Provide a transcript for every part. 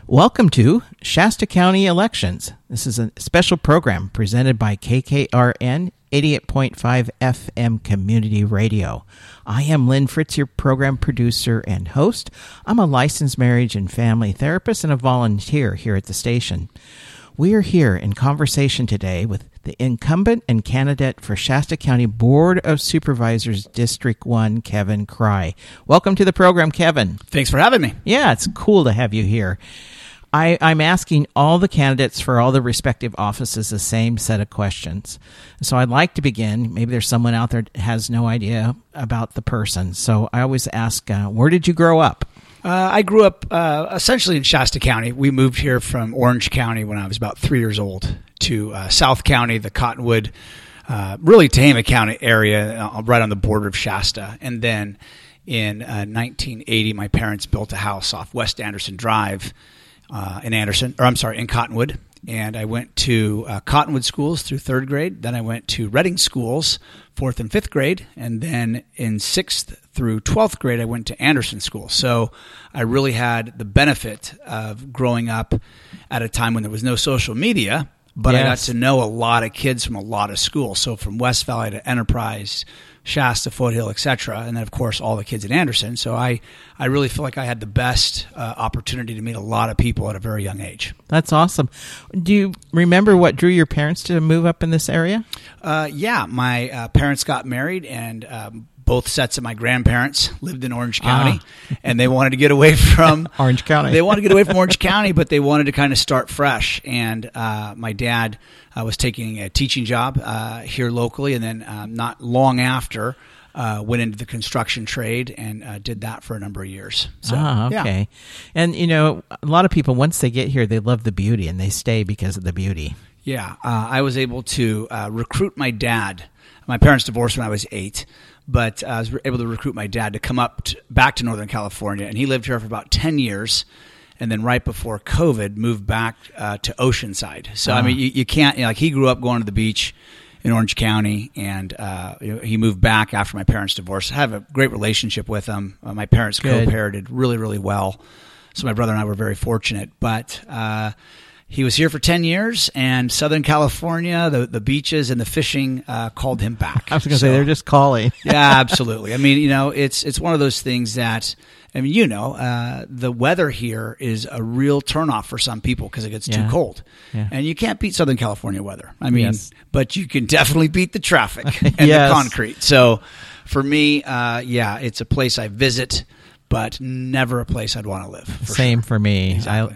Welcome to Shasta County Elections. This is a special program presented by KKRN 88.5 FM Community Radio. I am Lynn Fritz, your program producer and host. I'm a licensed marriage and family therapist and a volunteer here at the station. We are here in conversation today with the incumbent and candidate for Shasta County Board of Supervisors District 1, Kevin Cry. Welcome to the program, Kevin. Thanks for having me. Yeah, it's cool to have you here. I'm asking all the candidates for all the respective offices the same set of questions. So I'd like to begin. Maybe there's someone out there that has no idea about the person. So I always ask, where did you grow up? I grew up essentially in Shasta County. We moved here from Orange County when I was about 3 years old to South County, the Cottonwood, really Tehama County area, right on the border of Shasta. And then in 1980, my parents built a house off West Anderson Drive in Cottonwood. And I went to Cottonwood schools through third grade. Then I went to Reading schools, fourth and fifth grade. And then in sixth through 12th grade, I went to Anderson School. So I really had the benefit of growing up at a time when there was no social media, but yes. I got to know a lot of kids from a lot of schools. So from West Valley to Enterprise, Shasta, Foothill, etc., and then of course all the kids at Anderson. So I really feel like I had the best opportunity to meet a lot of people at a very young age. That's awesome. Do you remember what drew your parents to move up in this area? Yeah, my parents got married, and both sets of my grandparents lived in Orange County, and they wanted to get away from Orange County. They wanted to get away from Orange County, but they wanted to kind of start fresh. And my dad was taking a teaching job here locally, and then not long after went into the construction trade and did that for a number of years. So, okay. Yeah. And, a lot of people, once they get here, they love the beauty, and they stay because of the beauty. Yeah. I was able to recruit my dad. My parents divorced when I was 8. But I was able to recruit my dad to come back to Northern California, and he lived here for about 10 years, and then right before COVID, moved back to Oceanside. So, I mean, you can't, like he grew up going to the beach in Orange County, and he moved back after my parents' divorce. I have a great relationship with him. My parents co-parented really, really well, so my brother and I were very fortunate. But he was here for 10 years, and Southern California, the beaches and the fishing called him back. I was going to say, they're just calling. Yeah, absolutely. I mean, it's one of those things that, the weather here is a real turnoff for some people because it gets too cold. Yeah. And you can't beat Southern California weather. I mean, but you can definitely beat the traffic and the concrete. So for me, it's a place I visit, but never a place I'd want to live. Same for me. Exactly.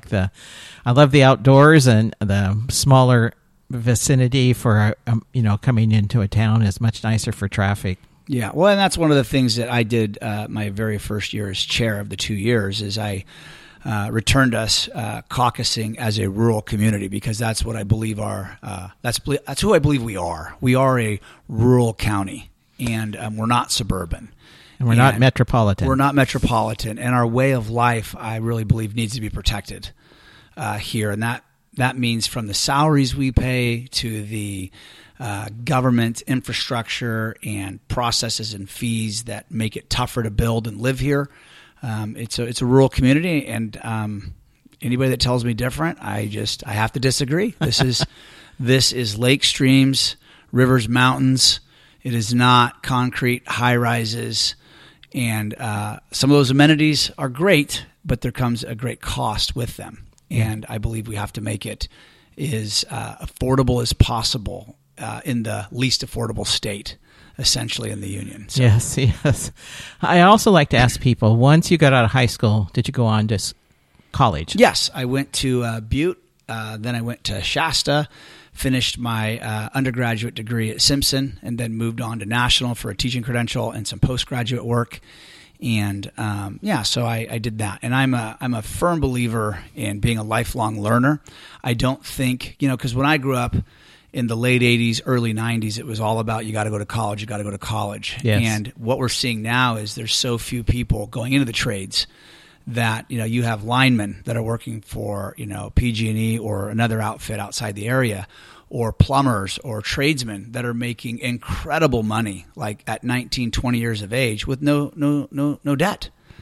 I love the outdoors, and the smaller vicinity for coming into a town is much nicer for traffic. Yeah, well, and that's one of the things that I did my very first year as chair of the 2 years is I returned us caucusing as a rural community, because that's what I believe that's who I believe we are. We are a rural county, and we're not suburban. And we're not metropolitan. We're not metropolitan, and our way of life, I really believe, needs to be protected here. And that means from the salaries we pay to the government infrastructure and processes and fees that make it tougher to build and live here. It's a rural community, and anybody that tells me different, I have to disagree. This is lakes, streams, rivers, mountains. It is not concrete high rises. And some of those amenities are great, but there comes a great cost with them. And I believe we have to make it as affordable as possible in the least affordable state, essentially, in the union. So. Yes. I also like to ask people, once you got out of high school, did you go on to college? Yes, I went to Butte. Then I went to Shasta, finished my undergraduate degree at Simpson, and then moved on to National for a teaching credential and some postgraduate work. And so I did that. And I'm a firm believer in being a lifelong learner. I don't think, because when I grew up in the late 80s, early 90s, it was all about you got to go to college. Yes. And what we're seeing now is there's so few people going into the trades that, you have linemen that are working for, PG&E or another outfit outside the area, or plumbers or tradesmen that are making incredible money, like at 19, 20 years of age with no debt.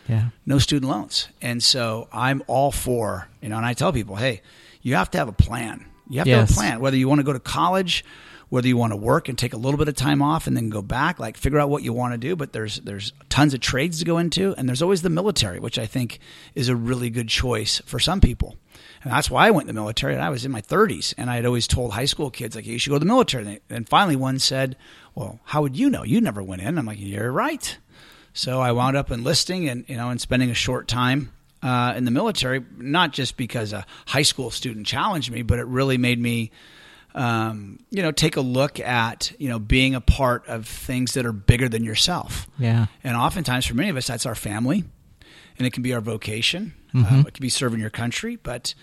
Yeah. no student loans. And so I'm all for, and I tell people, hey, you have to have a plan. You have to have a plan, whether you want to go to college, whether you want to work and take a little bit of time off and then go back, like figure out what you want to do. But there's tons of trades to go into, and there's always the military, which I think is a really good choice for some people. And that's why I went in the military, and I was in my 30s, and I had always told high school kids, like, you should go to the military. And finally one said, well, how would you know? You never went in. I'm like, you're right. So I wound up enlisting and spending a short time in the military, not just because a high school student challenged me, but it really made me take a look at, being a part of things that are bigger than yourself. Yeah. And oftentimes for many of us, that's our family, and it can be our vocation. It can be serving your country. But,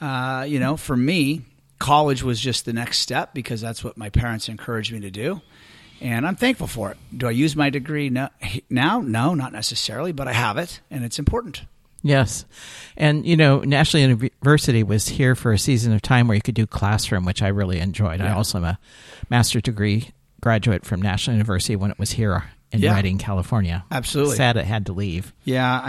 for me, college was just the next step because that's what my parents encouraged me to do. And I'm thankful for it. Do I use my degree now? No, not necessarily, but I have it, and it's important. Yes. And, National University was here for a season of time where you could do classroom, which I really enjoyed. Yeah. I also am a master's degree graduate from National University when it was here in Redding, California. Absolutely. Sad it had to leave. Yeah,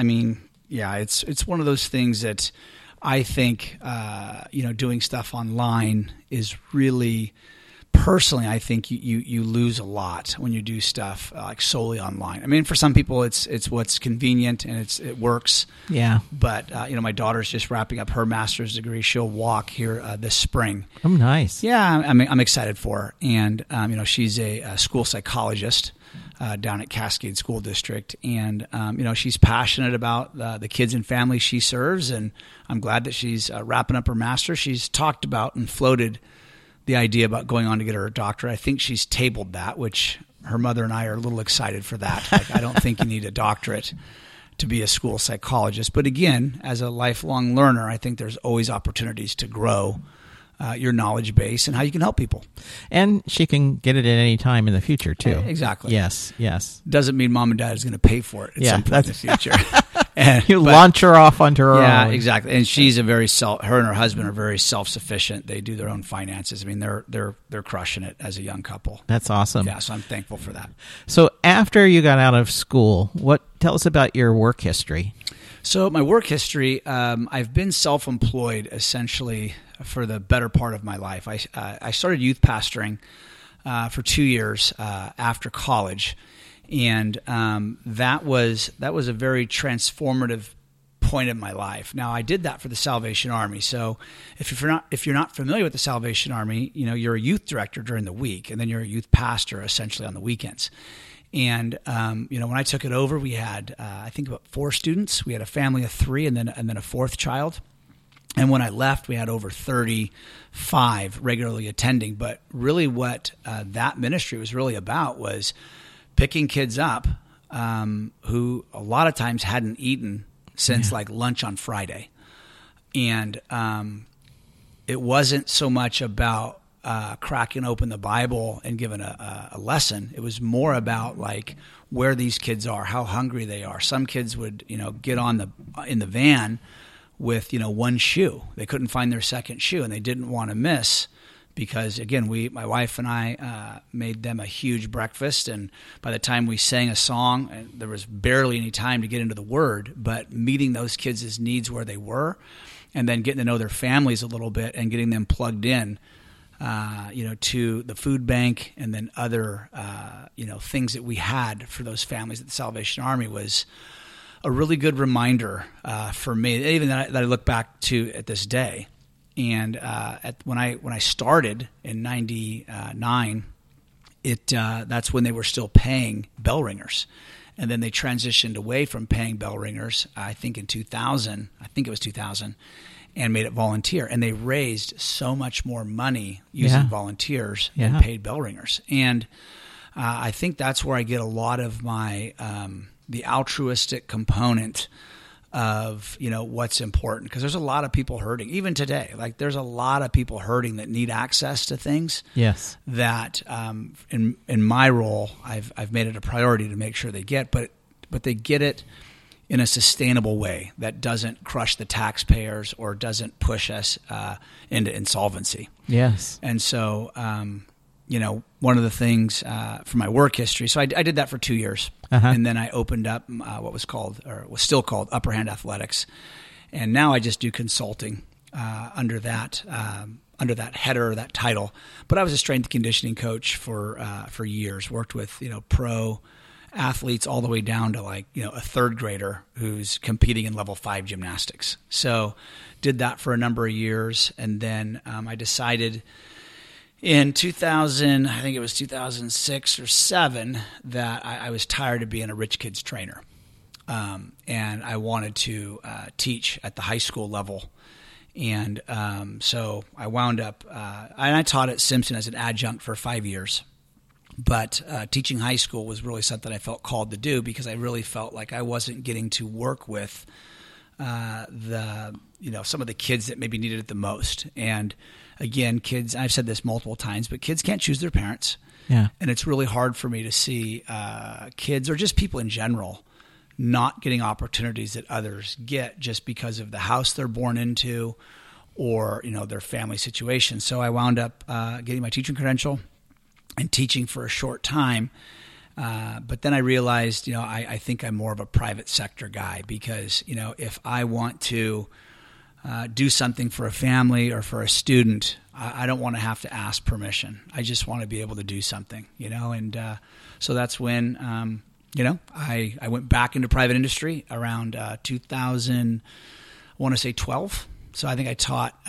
it's one of those things that I think, doing stuff online is really... Personally, I think you lose a lot when you do stuff like solely online. I mean, for some people, it's what's convenient and it works. Yeah. But my daughter's just wrapping up her master's degree. She'll walk here this spring. Oh, nice. Yeah, I'm excited for her. And she's a school psychologist down at Cascade School District, and she's passionate about the kids and families she serves. And I'm glad that she's wrapping up her master's. She's talked about and floated the idea about going on to get her doctorate. I think she's tabled that, which her mother and I are a little excited for that. Like, I don't think you need a doctorate to be a school psychologist. But again, as a lifelong learner, I think there's always opportunities to grow your knowledge base and how you can help people. And she can get it at any time in the future, too. Exactly. Yes. Doesn't mean mom and dad is going to pay for it at some point in the future. You launch her off onto her own. Yeah, exactly. And she's her and her husband are very self-sufficient. They do their own finances. I mean, they're crushing it as a young couple. That's awesome. Yeah, so I'm thankful for that. So after you got out of school, tell us about your work history. So my work history, I've been self-employed essentially for the better part of my life. I started youth pastoring for 2 years after college. And that was a very transformative point in my life. Now, I did that for the Salvation Army. So if you're not familiar with the Salvation Army, you're a youth director during the week, and then you're a youth pastor essentially on the weekends. And when I took it over, we had I think about 4 students. We had a family of 3, and then a 4th child. And when I left, we had over 35 regularly attending. But really, what that ministry was really about was picking kids up who a lot of times hadn't eaten since like lunch on Friday. And it wasn't so much about cracking open the Bible and giving a lesson. It was more about like where these kids are, how hungry they are. Some kids would, get in the van with, one shoe. They couldn't find their second shoe, and they didn't want to miss. Because, again, my wife and I made them a huge breakfast, and by the time we sang a song, and there was barely any time to get into the Word, but meeting those kids' needs where they were, and then getting to know their families a little bit and getting them plugged in, to the food bank and then other, things that we had for those families at the Salvation Army was a really good reminder for me, even that I look back to at this day. And when I started in '99, that's when they were still paying bell ringers, and then they transitioned away from paying bell ringers. I think in 2000, and made it volunteer. And they raised so much more money using volunteers than paid bell ringers. And I think that's where I get a lot of my the altruistic component of what's important, because there's a lot of people hurting even today. Like there's a lot of people hurting that need access to things. Yes, that in my role I've made it a priority to make sure they get, but they get it in a sustainable way that doesn't crush the taxpayers or doesn't push us into insolvency. Yes, and so one of the things for my work history. So I did that for 2 years. And then I opened up what was still called Upper Hand Athletics. And now I just do consulting under that header, that title. But I was a strength and conditioning coach for years, worked with, pro athletes all the way down to a third grader who's competing in level 5 gymnastics. So did that for a number of years. And then I decided in 2000, I think it was 2006 or 7, that I was tired of being a rich kid's trainer. And I wanted to teach at the high school level. And so I wound up, and I taught at Simpson as an adjunct for 5 years. But teaching high school was really something I felt called to do because I really felt like I wasn't getting to work with some of the kids that maybe needed it the most. And again, kids, I've said this multiple times, but kids can't choose their parents. Yeah. And it's really hard for me to see kids or just people in general not getting opportunities that others get just because of the house they're born into or, their family situation. So I wound up getting my teaching credential and teaching for a short time. But then I realized, I think I'm more of a private sector guy because, if I want to do something for a family or for a student, I don't want to have to ask permission. I just want to be able to do something, and so that's when, I went back into private industry around 2000, I want to say 12. So I think I taught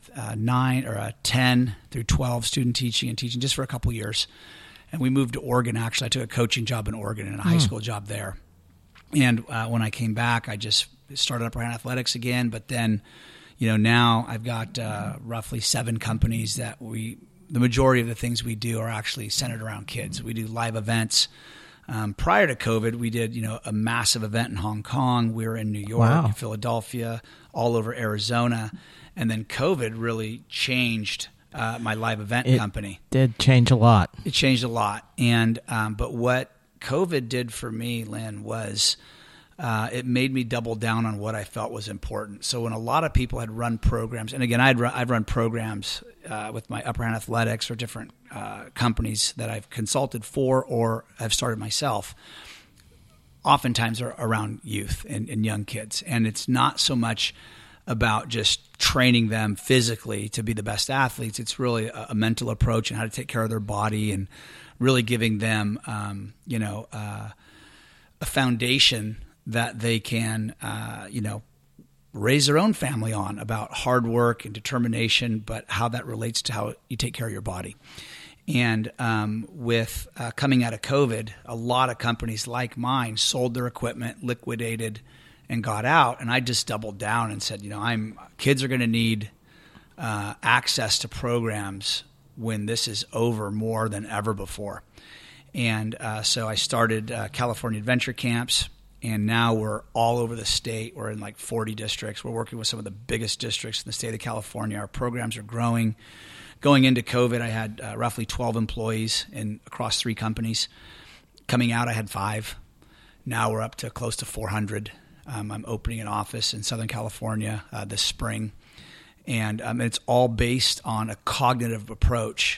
10 through 12 student teaching and teaching just for a couple of years. And we moved to Oregon, actually. I took a coaching job in Oregon and a high school job there. And when I came back, I just started Upper Hand Athletics again. But then, now I've got roughly 7 companies that the majority of the things we do are actually centered around kids. We do live events. Prior to COVID, we did, a massive event in Hong Kong. We were in New York, Philadelphia, all over Arizona. And then COVID really changed my live event company. It did change a lot. It changed a lot. And but what COVID did for me, Lynn, was it made me double down on what I felt was important. So when a lot of people had run programs, and again, I've run programs with my Upper Hand Athletics or different companies that I've consulted for or have started myself, oftentimes are around youth and young kids. And it's not so much about just training them physically to be the best athletes. It's really a mental approach and how to take care of their body and really giving them, a foundation that they can, raise their own family on about hard work and determination, but how that relates to how you take care of your body. And with coming out of COVID, a lot of companies like mine sold their equipment, liquidated, and got out. And I just doubled down and said, kids are going to need access to programs when this is over more than ever before. And so I started California Adventure Camps. And now we're all over the state. We're in 40 districts. We're working with some of the biggest districts in the state of California. Our programs are growing. Going into COVID, I had roughly 12 employees across 3 companies. Coming out, I had 5. Now we're up to close to 400. I'm opening an office in Southern California this spring. And it's all based on a cognitive approach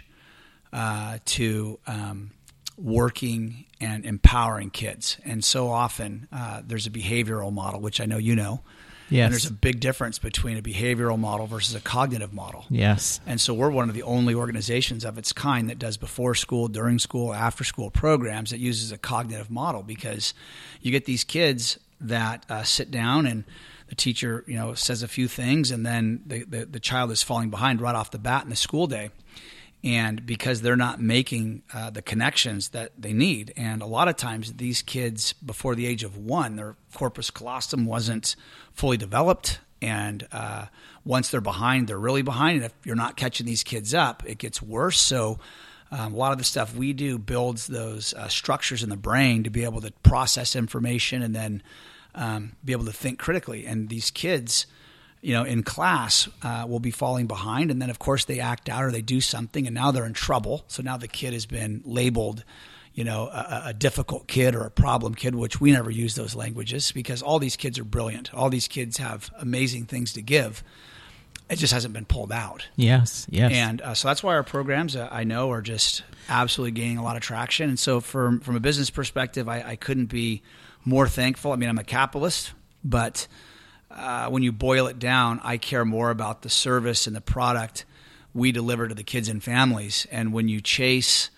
to working and empowering kids. And so often there's a behavioral model, which I know you know. Yes. And there's a big difference between a behavioral model versus a cognitive model. Yes. And so we're one of the only organizations of its kind that does before school, during school, after school programs that uses a cognitive model, because you get these kids that sit down and the teacher, says a few things, and then the child is falling behind right off the bat in the school day. And because they're not making the connections that they need. And a lot of times these kids before the age of 1, their corpus callosum wasn't fully developed. And once they're behind, they're really behind. And if you're not catching these kids up, it gets worse. So a lot of the stuff we do builds those structures in the brain to be able to process information and then be able to think critically. And these kids, in class will be falling behind. And then, of course, they act out or they do something, and now they're in trouble. So now the kid has been labeled, a difficult kid or a problem kid, which we never use those languages because all these kids are brilliant. All these kids have amazing things to give. It just hasn't been pulled out. Yes. And so that's why our programs, I know, are just absolutely gaining a lot of traction. And so from a business perspective, I couldn't be more thankful. I mean, I'm a capitalist, but when you boil it down, I care more about the service and the product we deliver to the kids and families. And when you chase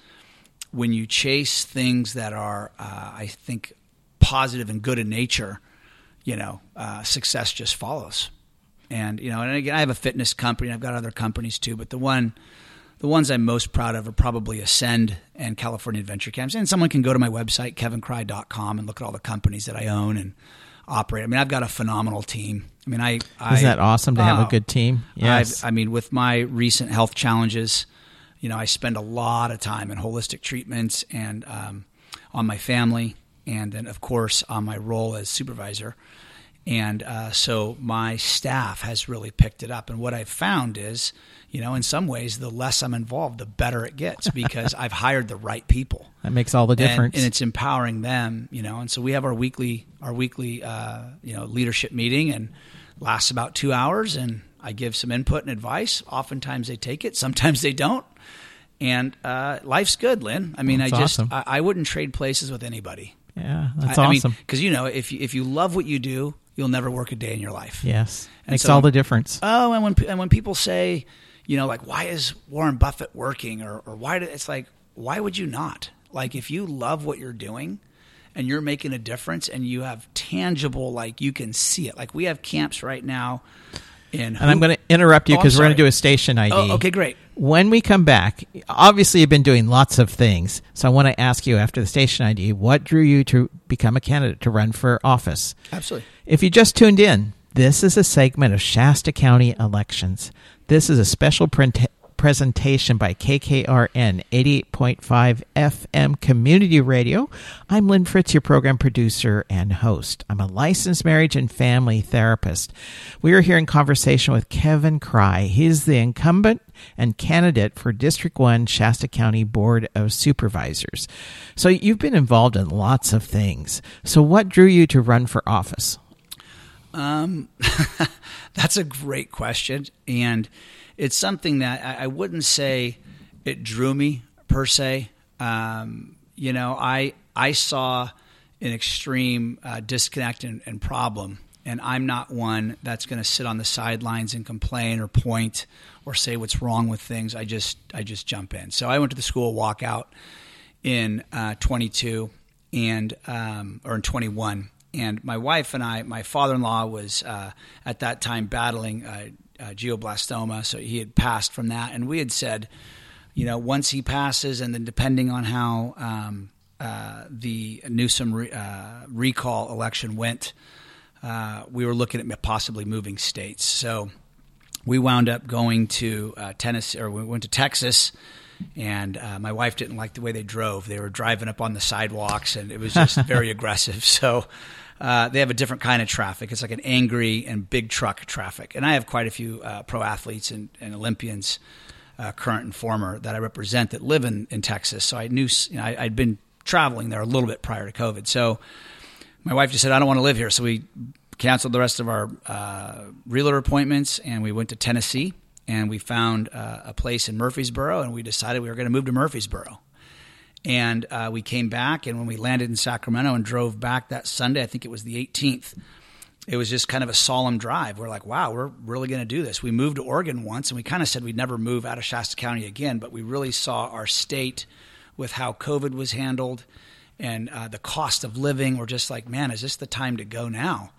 things that are, I think, positive and good in nature, success just follows. And and again, I have a fitness company. I've got other companies too, but the ones I'm most proud of are probably Ascend and California Adventure Camps. And someone can go to my website, kevincry.com, and look at all the companies that I own and operate. I mean, I've got a phenomenal team. I mean, isn't that awesome to have a good team? Yes. I mean, with my recent health challenges, I spend a lot of time in holistic treatments and on my family, and then of course on my role as supervisor. And so my staff has really picked it up. And what I've found is, in some ways, the less I'm involved, the better it gets because I've hired the right people. That makes all the difference. And it's empowering them, And so we have our weekly leadership meeting, and lasts about 2 hours. And I give some input and advice. Oftentimes they take it. Sometimes they don't. And life's good, Lynn. I mean, awesome. I wouldn't trade places with anybody. Yeah, that's awesome. Because if you love what you do, you'll never work a day in your life. Yes, makes all the difference. Oh, and when people say, like, why is Warren Buffett working, or why? It's like, why would you not? Like, if you love what you're doing, and you're making a difference, and you have tangible, like you can see it. Like we have camps right now. And I'm going to interrupt you because we're going to do a station ID. Oh, okay, great. When we come back, obviously you've been doing lots of things. So I want to ask you after the station ID, what drew you to become a candidate to run for office? Absolutely. If you just tuned in, this is a segment of Shasta County elections. This is a special presentation by KKRN 88.5 FM Community Radio. I'm Lynn Fritz, your program producer and host. I'm a licensed marriage and family therapist. We are here in conversation with Kevin Cry. He's the incumbent and candidate for District 1 Shasta County Board of Supervisors. So you've been involved in lots of things. So what drew you to run for office? That's a great question. And it's something that I wouldn't say it drew me per se. I saw an extreme disconnect and problem, and I'm not one that's going to sit on the sidelines and complain or point or say what's wrong with things. I just jump in. So I went to the school walkout in 22 and or in 21, and my wife and my father-in-law was at that time battling glioblastoma, so he had passed from that, and we had said, once he passes, and then depending on how the Newsom recall election went, we were looking at possibly moving states. So we wound up going to Tennessee, or we went to Texas, and my wife didn't like the way they drove. They were driving up on the sidewalks, and it was just very aggressive. So they have a different kind of traffic. It's like an angry and big truck traffic. And I have quite a few pro athletes and Olympians, current and former, that I represent that live in Texas. So I knew, I'd been traveling there a little bit prior to COVID. So my wife just said, I don't want to live here. So we canceled the rest of our realtor appointments, and we went to Tennessee, and we found a place in Murfreesboro, and we decided we were going to move to Murfreesboro. And we came back, and when we landed in Sacramento and drove back that Sunday, I think it was the 18th, it was just kind of a solemn drive. We're like, wow, we're really going to do this. We moved to Oregon once, and we kind of said we'd never move out of Shasta County again, but we really saw our state with how COVID was handled and the cost of living. We're just like, man, is this the time to go now?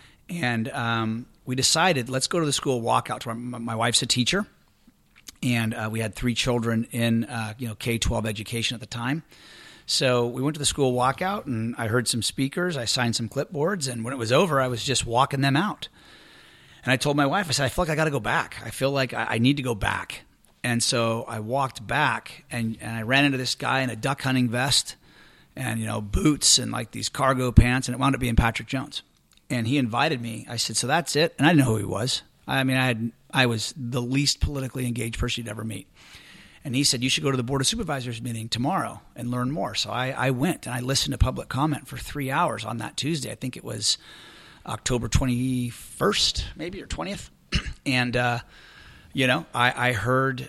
And we decided, let's go to the school walkout. My wife's a teacher. And we had 3 children in K-12 education at the time. So we went to the school walkout, and I heard some speakers. I signed some clipboards, and when it was over, I was just walking them out. And I told my wife, I said, I feel like I got to go back. I feel like I need to go back. And so I walked back, and I ran into this guy in a duck hunting vest and boots and like these cargo pants, and it wound up being Patrick Jones. And he invited me. I said, so that's it? And I didn't know who he was. I mean, I was the least politically engaged person you'd ever meet. And he said, you should go to the Board of Supervisors meeting tomorrow and learn more. So I went, and I listened to public comment for 3 hours on that Tuesday. I think it was October 21st, maybe, or 20th. And, I heard,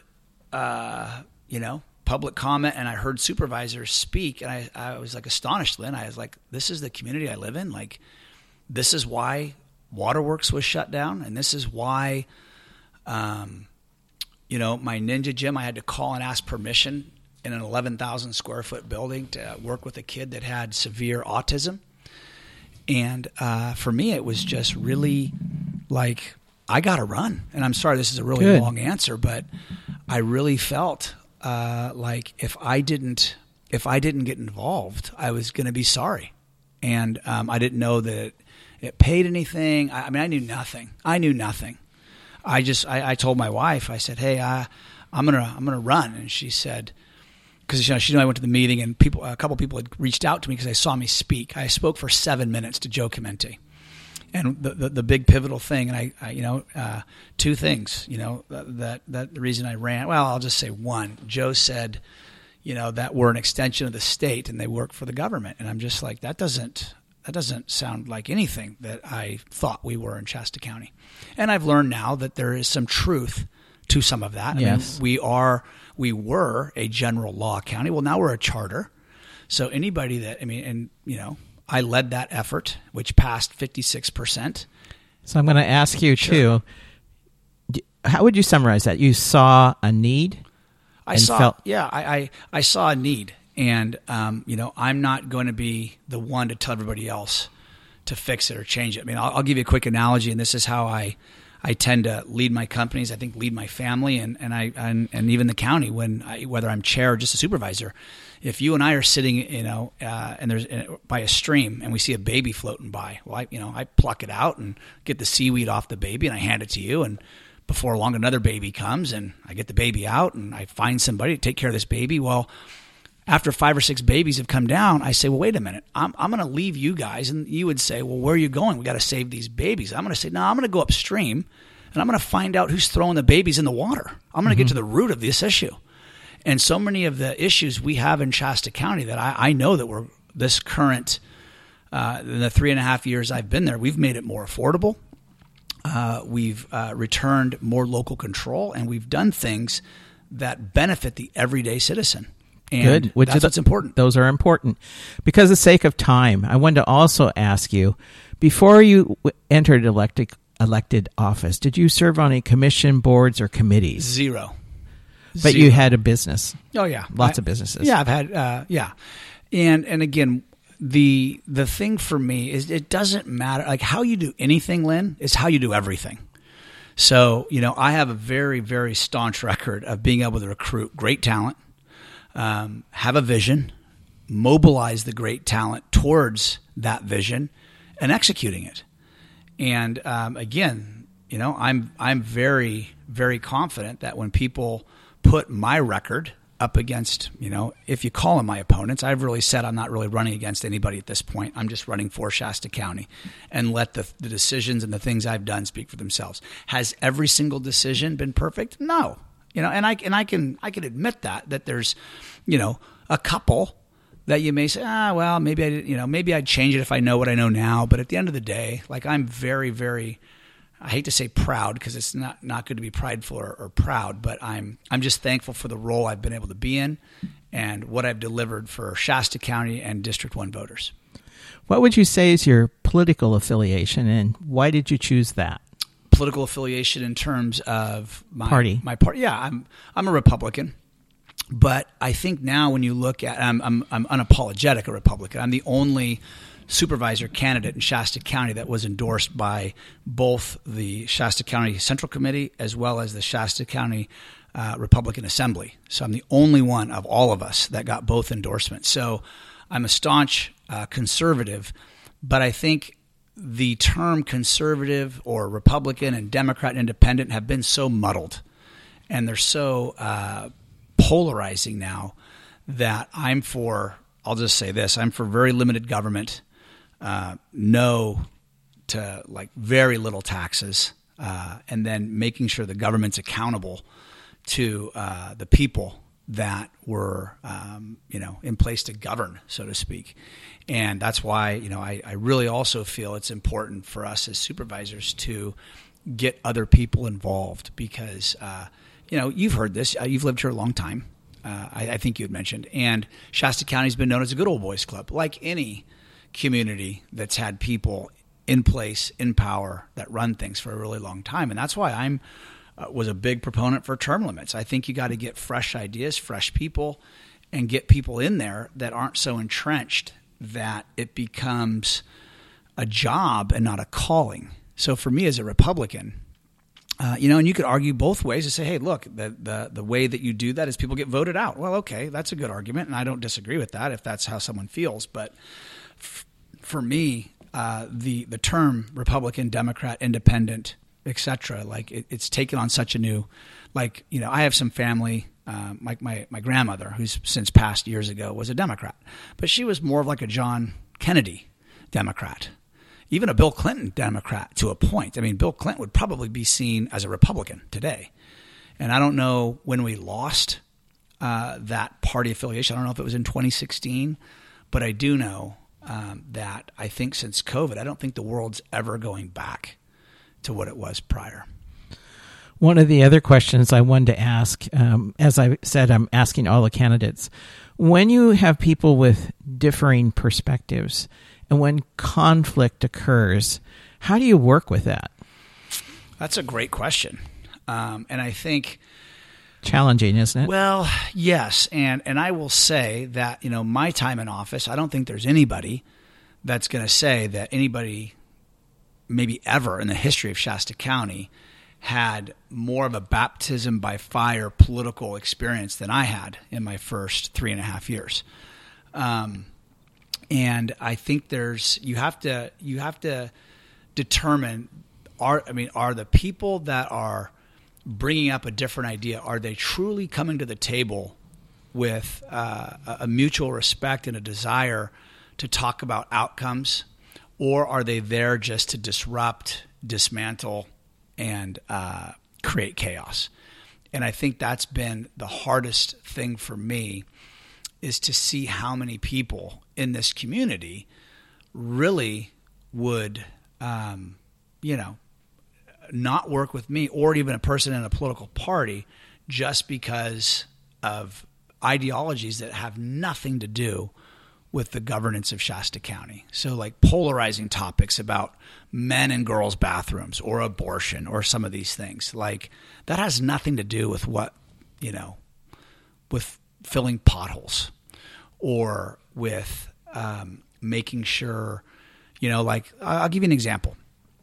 public comment, and I heard supervisors speak, and I was like astonished, Lynn. I was like, this is the community I live in. Like, this is why Waterworks was shut down, and this is why, my Ninja Gym, I had to call and ask permission in an 11,000 square foot building to work with a kid that had severe autism. And for me, it was just really like, I got to run. And I'm sorry, this is a really long answer, but I really felt like if I didn't get involved, I was going to be sorry. And I didn't know that it paid anything. I knew nothing. I told my wife, I said, hey, I'm gonna run. And she said, because she knew I went to the meeting, and a couple people had reached out to me because they saw me speak. I spoke for 7 minutes to Joe Chimenti. And the big pivotal thing, and I two things, that the reason I ran. Well, I'll just say one. Joe said, that we're an extension of the state and they work for the government, and I'm just like, that doesn't sound like anything that I thought we were in Shasta County. And I've learned now that there is some truth to some of that. Yes. I mean, we were a general law county. Well, now we're a charter. So anybody that I led that effort, which passed 56%. So I'm going to ask you too, how would you summarize that? You saw a need? I saw a need. And, I'm not going to be the one to tell everybody else to fix it or change it. I mean, I'll give you a quick analogy, and this is how I tend to lead my companies. I think lead my family and even the county whether I'm chair or just a supervisor. If you and I are sitting, and there's by a stream and we see a baby floating by, well, I pluck it out and get the seaweed off the baby and I hand it to you. And before long, another baby comes and I get the baby out and I find somebody to take care of this baby. Well, after 5 or 6 babies have come down, I say, well, wait a minute. I'm going to leave you guys. And you would say, well, where are you going? We got to save these babies. I'm going to say, no, I'm going to go upstream and I'm going to find out who's throwing the babies in the water. I'm going to get to the root of this issue. And so many of the issues we have in Shasta County that I know that we're this current, in the 3.5 years I've been there, we've made it more affordable. We've returned more local control, and we've done things that benefit the everyday citizen. And Good. That's what's important. Those are important. Because of the sake of time, I wanted to also ask you, before you entered elected office, did you serve on any commission, boards, or committees? Zero. But you had a business. Oh, yeah. Lots of businesses. Yeah, I've had, And again, the thing for me is it doesn't matter. Like how you do anything, Lynn, is how you do everything. So, I have a very, very staunch record of being able to recruit great talent, have a vision, mobilize the great talent towards that vision, and executing it. And again, I'm very, very confident that when people put my record up against, if you call them my opponents, I've really said I'm not really running against anybody at this point. I'm just running for Shasta County and let the decisions and the things I've done speak for themselves. Has every single decision been perfect? No. And I can admit that there's, a couple that you may say, well, maybe I'd change it if I know what I know now. But at the end of the day, like I'm very, very, I hate to say proud because it's not good to be prideful or proud, but I'm just thankful for the role I've been able to be in and what I've delivered for Shasta County and District 1 voters. What would you say is your political affiliation, and why did you choose that? Political affiliation in terms of my party. My party, yeah, I'm a Republican, but I think now when you look at, I'm unapologetic a Republican. I'm the only supervisor candidate in Shasta County that was endorsed by both the Shasta County Central Committee as well as the Shasta County Republican Assembly. So I'm the only one of all of us that got both endorsements. So I'm a staunch conservative, but I think the term conservative or Republican and Democrat and independent have been so muddled and they're so polarizing now that I'm for, I'll just say this, I'm for very limited government, no to like very little taxes, and then making sure the government's accountable to the people that were, in place to govern, so to speak. And that's why, I really also feel it's important for us as supervisors to get other people involved because, you've heard this. You've lived here a long time. I think you had mentioned. And Shasta County has been known as a good old boys club, like any community that's had people in place, in power, that run things for a really long time. And that's why I'm was a big proponent for term limits. I think you got to get fresh ideas, fresh people, and get people in there that aren't so entrenched that it becomes a job and not a calling. So for me as a Republican, and you could argue both ways to say, hey, look, the way that you do that is people get voted out. Well, okay, that's a good argument, and I don't disagree with that if that's how someone feels. But for me, the term Republican, Democrat, Independent, etc., like it's taken on such a new, I have some family. My grandmother, who's since passed years ago, was a Democrat, but she was more of like a John Kennedy Democrat, even a Bill Clinton Democrat to a point. I mean, Bill Clinton would probably be seen as a Republican today. And I don't know when we lost that party affiliation. I don't know if it was in 2016, but I do know that I think since COVID, I don't think the world's ever going back to what it was prior. One of the other questions I wanted to ask, as I said, I'm asking all the candidates, when you have people with differing perspectives and when conflict occurs, how do you work with that? That's a great question. And I think... challenging, isn't it? Well, yes. And I will say that, my time in office, I don't think there's anybody that's going to say that anybody maybe ever in the history of Shasta County had more of a baptism by fire political experience than I had in my first 3.5 years. And I think you have to determine, are the people that are bringing up a different idea, are they truly coming to the table with a mutual respect and a desire to talk about outcomes, or are they there just to disrupt, dismantle, and create chaos? And I think that's been the hardest thing for me, is to see how many people in this community really would, not work with me or even a person in a political party just because of ideologies that have nothing to do with the governance of Shasta County. So like polarizing topics about men and girls' bathrooms or abortion or some of these things, like that has nothing to do with with filling potholes or with making sure, I'll give you an example.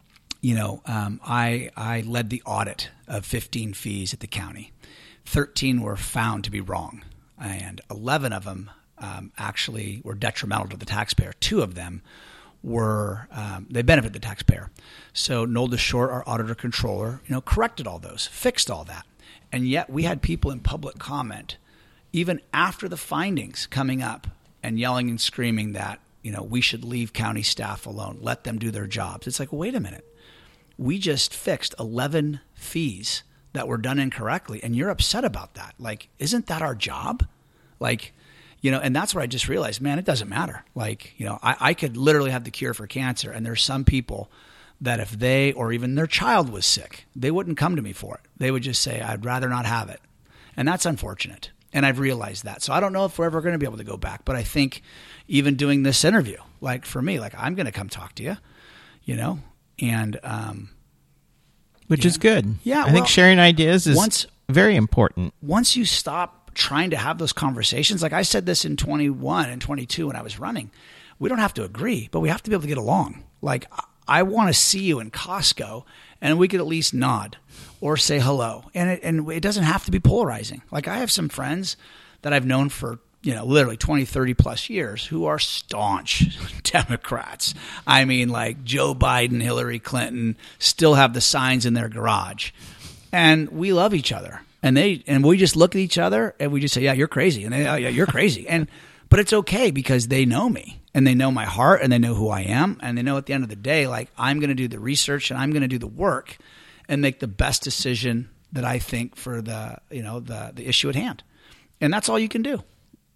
I led the audit of 15 fees at the county. 13 were found to be wrong, and 11 of them actually were detrimental to the taxpayer. 2 of them were they benefit the taxpayer. So Noel DeShort, our auditor controller, corrected all those, fixed all that, and yet we had people in public comment, even after the findings, coming up and yelling and screaming that we should leave county staff alone, let them do their jobs. It's like, wait a minute. We just fixed 11 fees that were done incorrectly, and you're upset about that. Like, isn't that our job? And that's where I just realized, man, it doesn't matter. I could literally have the cure for cancer, and there's some people that if they or even their child was sick, they wouldn't come to me for it. They would just say, I'd rather not have it. And that's unfortunate. And I've realized that. So I don't know if we're ever going to be able to go back, but I think even doing this interview, for me, I'm going to come talk to you, and which is good. Yeah, I think sharing ideas is very important. Once you stop trying to have those conversations, like I said this in 21 and 22 when I was running, we don't have to agree, but we have to be able to get along. I want to see you in Costco, and we could at least nod or say hello, and it doesn't have to be polarizing. I have some friends that I've known for literally 20, 30 plus years who are staunch Democrats. I mean, like Joe Biden, Hillary Clinton, still have the signs in their garage. And we love each other. And we just look at each other and we just say, yeah, you're crazy. And they, oh, yeah, you're crazy. But it's okay because they know me and they know my heart and they know who I am. And they know at the end of the day, I'm going to do the research and I'm going to do the work and make the best decision that I think for the issue at hand. And that's all you can do.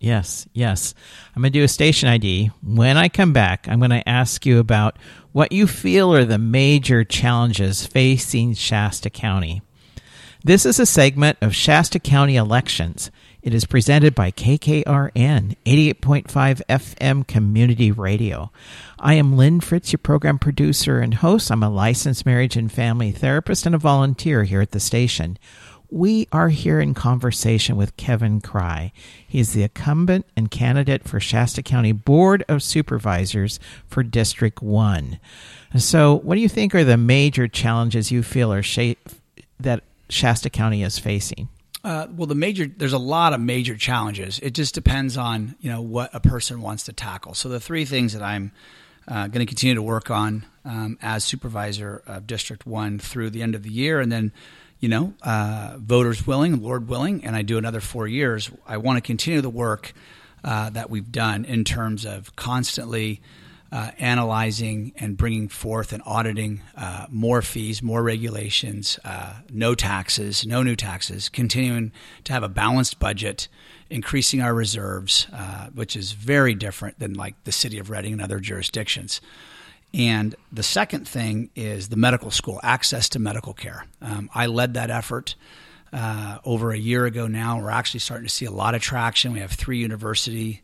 Yes, yes. I'm going to do a station ID. When I come back, I'm going to ask you about what you feel are the major challenges facing Shasta County. This is a segment of Shasta County Elections. It is presented by KKRN 88.5 FM Community Radio. I am Lynn Fritz, your program producer and host. I'm a licensed marriage and family therapist and a volunteer here at the station. We are here in conversation with Kevin Cry. He is the incumbent and candidate for Shasta County Board of Supervisors for District 1. So what do you think are the major challenges you feel are that Shasta County is facing? There's a lot of major challenges. It just depends on, what a person wants to tackle. So the three things that I'm going to continue to work on as supervisor of District 1 through the end of the year, and then voters willing, Lord willing, and I do another 4 years, I want to continue the work that we've done in terms of constantly analyzing and bringing forth and auditing more fees, more regulations, no new taxes, continuing to have a balanced budget, increasing our reserves, which is very different than like the city of Reading and other jurisdictions. And the second thing is the medical school, access to medical care. I led that effort over a year ago now. We're actually starting to see a lot of traction. We have three universities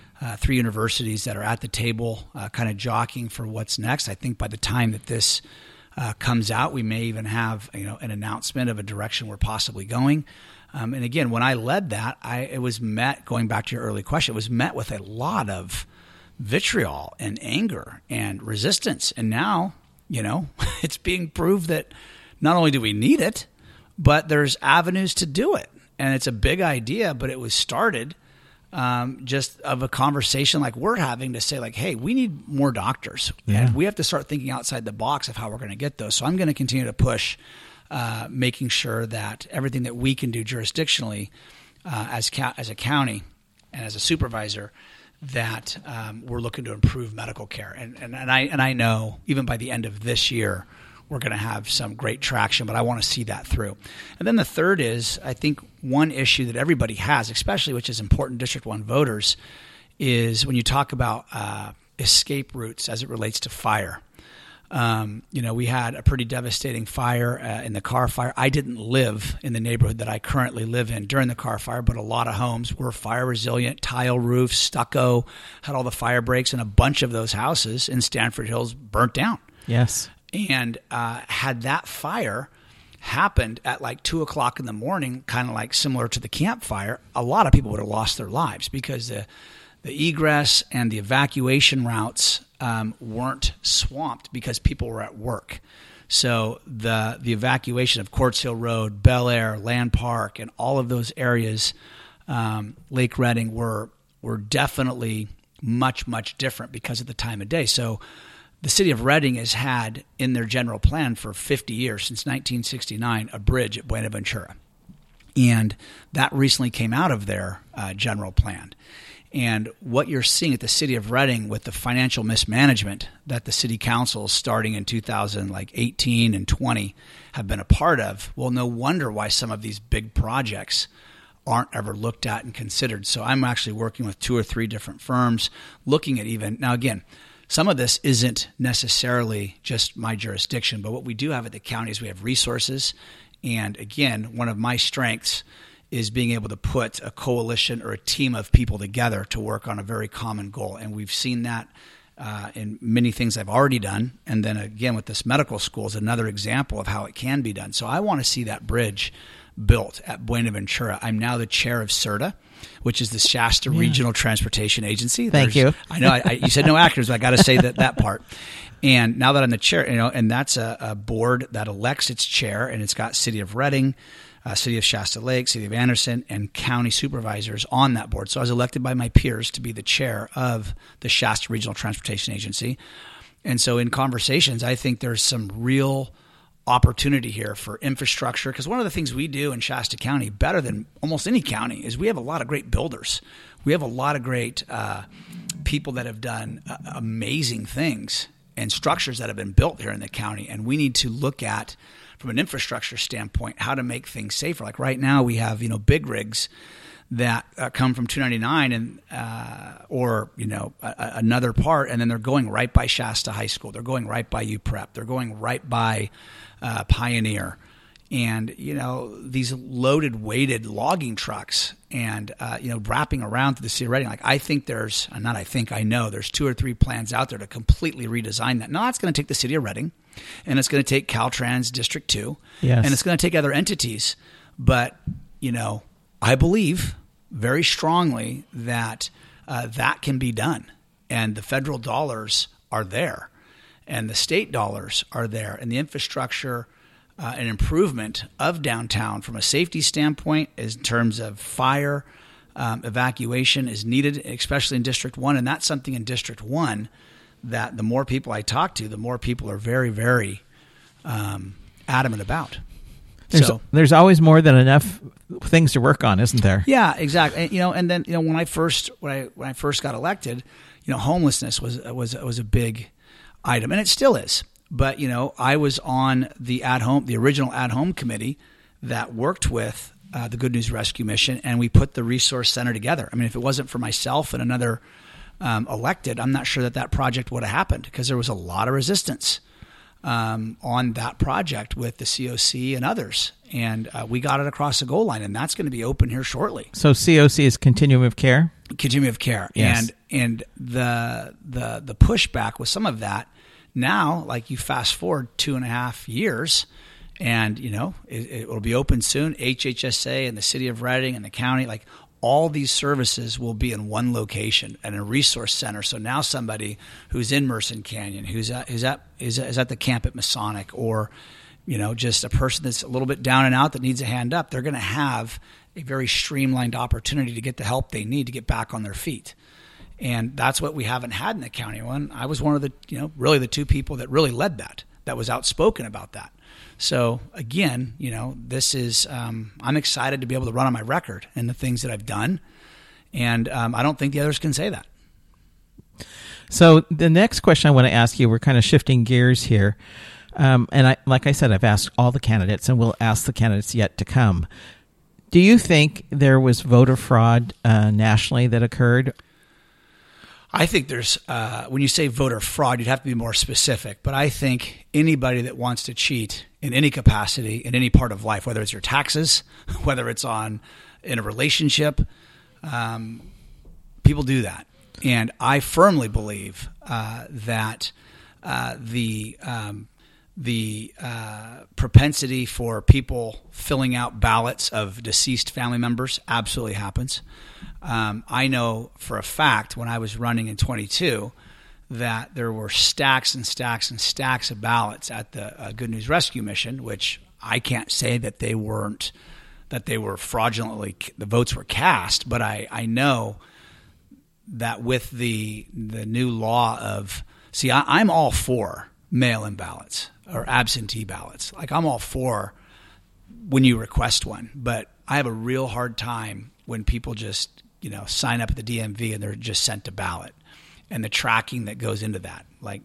that are at the table kind of jockeying for what's next. I think by the time that this comes out, we may even have an announcement of a direction we're possibly going. And again, when I led that, it was met, going back to your early question, it was met with a lot of vitriol and anger and resistance. And now, it's being proved that not only do we need it, but there's avenues to do it. And it's a big idea, but it was started just of a conversation like we're having to say like, hey, we need more doctors. Yeah. And we have to start thinking outside the box of how we're going to get those. So I'm going to continue to push making sure that everything that we can do jurisdictionally as a county and as a supervisor, that we're looking to improve medical care. And I know even by the end of this year, we're going to have some great traction, but I want to see that through. And then the third is, I think one issue that everybody has, especially which is important to District 1 voters, is when you talk about escape routes as it relates to fire. We had a pretty devastating fire in the Carr Fire. I didn't live in the neighborhood that I currently live in during the Carr Fire, but a lot of homes were fire resilient, tile roofs, stucco, had all the fire breaks, and a bunch of those houses in Stanford Hills burnt down. Yes. And had that fire happened at like 2 o'clock in the morning, kind of like similar to the Camp Fire, a lot of people would have lost their lives because the egress and the evacuation routes weren't swamped because people were at work. So the evacuation of Quartz Hill Road, Bel Air, Land Park, and all of those areas, Lake Reading, were definitely much, much different because of the time of day. So the city of Reading has had in their general plan for 50 years, since 1969, a bridge at Buenaventura. And that recently came out of their general plan. And what you're seeing at the city of Reading with the financial mismanagement that the city councils starting in 2018 and 20 have been a part of, well, no wonder why some of these big projects aren't ever looked at and considered. So I'm actually working with 2 or 3 different firms looking at even – now, again, some of this isn't necessarily just my jurisdiction, but what we do have at the county is we have resources. And again, one of my strengths is being able to put a coalition or a team of people together to work on a very common goal. And we've seen that in many things I've already done. And then again, with this medical school is another example of how it can be done. So I want to see that bridge built at Buenaventura. I'm now the chair of CERTA, which is the Shasta Regional Transportation Agency. Thank you. I know you said no actors, but I got to say that part. And now that I'm the chair, and that's a board that elects its chair, and it's got City of Reading, City of Shasta Lake, City of Anderson, and county supervisors on that board. So I was elected by my peers to be the chair of the Shasta Regional Transportation Agency. And so in conversations, I think there's some real opportunity here for infrastructure, because one of the things we do in Shasta County better than almost any county is we have a lot of great builders. We have a lot of great people that have done amazing things and structures that have been built here in the county, and we need to look at, from an infrastructure standpoint, how to make things safer. Like right now we have big rigs that come from 299 and or another part, and then they're going right by Shasta High School. They're going right by UPrep. They're going right by Pioneer. And, these loaded, weighted logging trucks and, wrapping around through the city of Reading. Like, I know there's 2 or 3 plans out there to completely redesign that. Now, it's going to take the city of Reading, and it's going to take Caltrans District 2, yes, and it's going to take other entities. But, I believe very strongly that that can be done. And the federal dollars are there, and the state dollars are there, and the infrastructure an improvement of downtown from a safety standpoint in terms of fire evacuation is needed, especially in District 1. And that's something in District 1 that the more people I talk to, the more people are very, very adamant about. There's always more than enough things to work on, isn't there? Yeah, exactly. And then when I first got elected, homelessness was a big item, and it still is. But, I was on the original at-home committee that worked with the Good News Rescue Mission, and we put the resource center together. I mean, if it wasn't for myself and another elected, I'm not sure that project would have happened, because there was a lot of resistance on that project with the COC and others. And we got it across the goal line, and that's going to be open here shortly. So COC is Continuum of Care? Continuum of Care. Yes. And the pushback with some of that, now, like, you fast forward 2.5 years, and it will be open soon. HHSA and the city of Reading and the county, like, all these services will be in one location and a resource center. So now somebody who's in Merced Canyon, who's at the camp at Masonic, or just a person that's a little bit down and out that needs a hand up, they're going to have a very streamlined opportunity to get the help they need to get back on their feet. And that's what we haven't had in the county. I was one of the, really the 2 people that really led that was outspoken about that. So again, this is, I'm excited to be able to run on my record and the things that I've done. And I don't think the others can say that. So the next question I want to ask you, we're kind of shifting gears here. And like I said, I've asked all the candidates, and we'll ask the candidates yet to come. Do you think there was voter fraud nationally that occurred? I think there's, when you say voter fraud, you'd have to be more specific. But I think anybody that wants to cheat in any capacity, in any part of life, whether it's your taxes, whether it's in a relationship, people do that. And I firmly believe that the propensity for people filling out ballots of deceased family members absolutely happens. I know for a fact, when I was running in 22, that there were stacks and stacks and stacks of ballots at the Good News Rescue Mission, which I can't say that they were fraudulently, the votes were cast, but I know that with the new law of, I'm all for mail-in ballots or absentee ballots. Like, I'm all for when you request one, but I have a real hard time when people just, sign up at the DMV and they're just sent a ballot, and the tracking that goes into that. Like,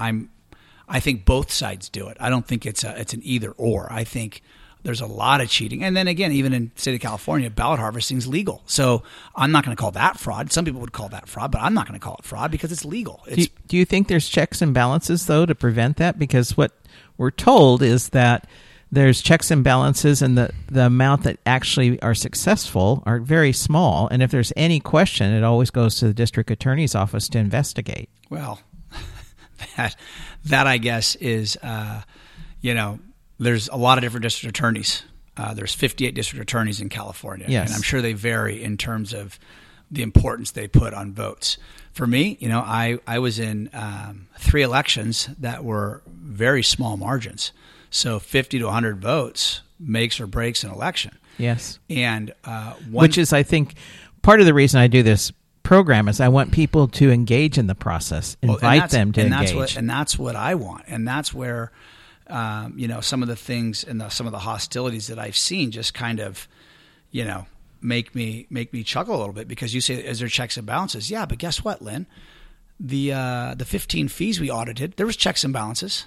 I think both sides do it. I don't think it's an either or. I think there's a lot of cheating. And then again, even in the state of California, ballot harvesting is legal. So I'm not going to call that fraud. Some people would call that fraud, but I'm not going to call it fraud because it's legal. Do you think there's checks and balances, though, to prevent that? Because what we're told is that there's checks and balances, and the amount that actually are successful are very small. And if there's any question, it always goes to the district attorney's office to investigate. Well, that I guess is, there's a lot of different district attorneys. There's 58 district attorneys in California. Yes. And I'm sure they vary in terms of the importance they put on votes. For me, I was in 3 elections that were very small margins. So 50 to 100 votes makes or breaks an election. Yes. And which is, I think, part of the reason I do this program is I want people to engage in the process, invite them to engage. That's what I want. And that's where, some of the things and some of the hostilities that I've seen just kind of, make me chuckle a little bit, because you say, is there checks and balances? Yeah, but guess what, Lynn? The 15 fees we audited, there was checks and balances.